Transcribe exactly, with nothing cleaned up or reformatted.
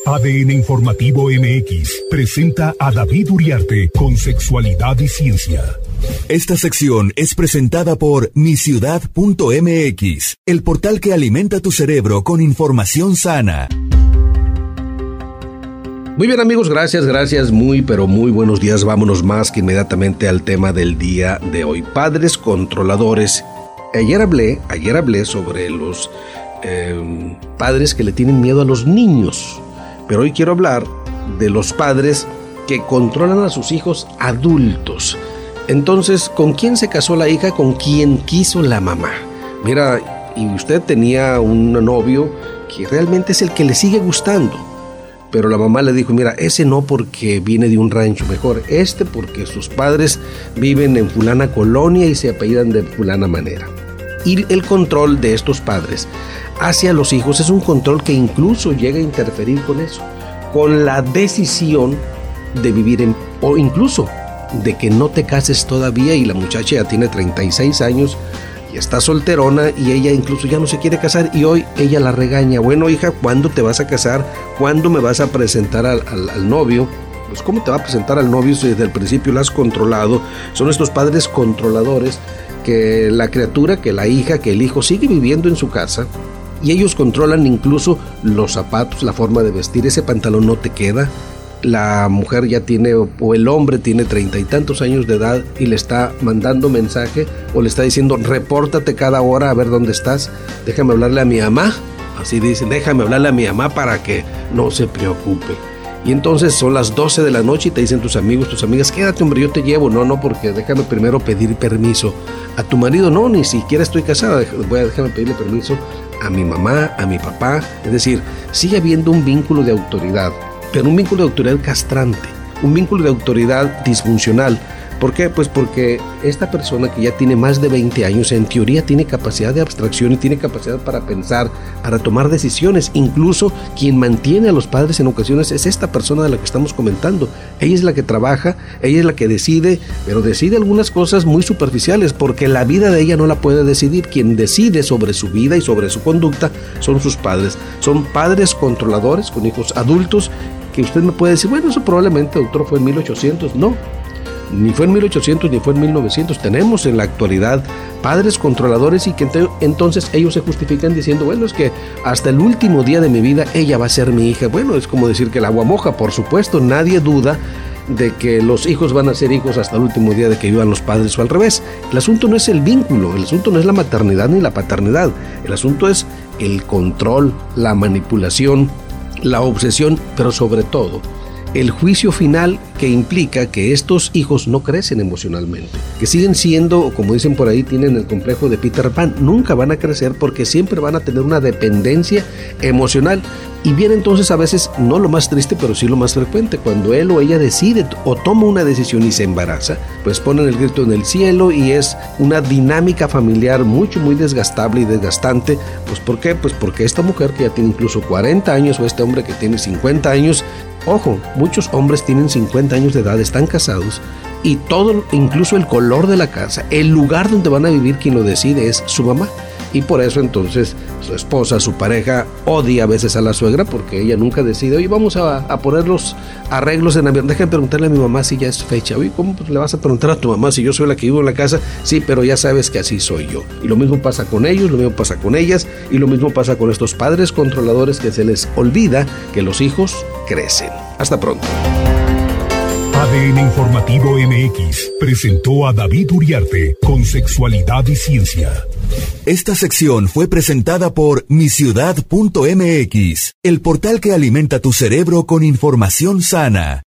A D N Informativo M X presenta a David Uriarte con Sexualidad y Ciencia. Esta sección es presentada por mi ciudad punto m x, el portal que alimenta tu cerebro con información sana. Muy bien, amigos, gracias, gracias, muy pero muy buenos días. Vámonos más que inmediatamente al tema del día de hoy, padres controladores. Ayer hablé, ayer hablé sobre los eh, padres que le tienen miedo a los niños, pero hoy quiero hablar de los padres que controlan a sus hijos adultos. Entonces, ¿con quién se casó la hija? ¿Con quién quiso la mamá? Mira, y usted tenía un novio que realmente es el que le sigue gustando, pero la mamá le dijo, mira, ese no porque viene de un rancho, mejor este porque sus padres viven en fulana colonia y se apellidan de fulana manera. Y el control de estos padres hacia los hijos es un control que incluso llega a interferir con eso, con la decisión de vivir en, o incluso de que no te cases todavía, y la muchacha ya tiene treinta y seis años y está solterona y ella incluso ya no se quiere casar, y hoy ella la regaña. Bueno, hija, ¿cuándo te vas a casar? ¿Cuándo me vas a presentar al, al, al novio? Pues ¿cómo te va a presentar al novio si desde el principio la has controlado? Son estos padres controladores que la criatura, que la hija, que el hijo sigue viviendo en su casa, y ellos controlan incluso los zapatos, la forma de vestir. Ese pantalón no te queda. La mujer ya tiene, o el hombre tiene treinta y tantos años de edad y le está mandando mensaje o le está diciendo, repórtate cada hora a ver dónde estás, déjame hablarle a mi mamá, así dicen, déjame hablarle a mi mamá para que no se preocupe. Y entonces son las doce de la noche y te dicen tus amigos, tus amigas, quédate hombre, yo te llevo. No, no, porque déjame primero pedir permiso a tu marido. No, ni siquiera estoy casada, voy a déjame pedirle permiso a mi mamá, a mi papá. Es decir, sigue habiendo un vínculo de autoridad, pero un vínculo de autoridad castrante, un vínculo de autoridad disfuncional. ¿Por qué? Pues porque esta persona que ya tiene más de veinte años, en teoría tiene capacidad de abstracción y tiene capacidad para pensar, para tomar decisiones. Incluso quien mantiene a los padres en ocasiones es esta persona de la que estamos comentando. Ella es la que trabaja, ella es la que decide, pero decide algunas cosas muy superficiales, porque la vida de ella no la puede decidir. Quien decide sobre su vida y sobre su conducta son sus padres. Son padres controladores con hijos adultos, que usted me puede decir, bueno, eso probablemente, doctor, fue en mil ochocientos. No, ni fue en mil ochocientos ni fue en mil novecientos. Tenemos en la actualidad padres controladores, y que ent- entonces ellos se justifican diciendo, bueno, es que hasta el último día de mi vida ella va a ser mi hija. Bueno, es como decir que el agua moja. Por supuesto, nadie duda de que los hijos van a ser hijos hasta el último día de que vivan los padres, o al revés. El asunto no es el vínculo, el asunto no es la maternidad ni la paternidad, el asunto es el control, la manipulación, la obsesión, pero sobre todo el juicio final, que implica que estos hijos no crecen emocionalmente, que siguen siendo, como dicen por ahí, tienen el complejo de Peter Pan. Nunca van a crecer porque siempre van a tener una dependencia emocional. Y viene entonces a veces, no lo más triste, pero sí lo más frecuente, cuando él o ella decide o toma una decisión y se embaraza, pues ponen el grito en el cielo, y es una dinámica familiar mucho, muy desgastable y desgastante. Pues ¿por qué? Pues porque esta mujer que ya tiene incluso cuarenta años, o este hombre que tiene cincuenta años, ojo, muchos hombres tienen cincuenta años de edad, están casados, y todo, incluso el color de la casa, el lugar donde van a vivir, quien lo decide es su mamá. Y por eso entonces su esposa, su pareja, odia a veces a la suegra, porque ella nunca decide, oye, vamos a, a poner los arreglos en Navidad, déjame preguntarle a mi mamá si ya es fecha. Oye, ¿cómo le vas a preguntar a tu mamá si yo soy la que vivo en la casa? Sí, pero ya sabes que así soy yo. Y lo mismo pasa con ellos, lo mismo pasa con ellas, y lo mismo pasa con estos padres controladores, que se les olvida que los hijos crecen. Hasta pronto. A D N Informativo M X presentó a David Uriarte con Sexualidad y Ciencia. Esta sección fue presentada por mi ciudad punto m x, el portal que alimenta tu cerebro con información sana.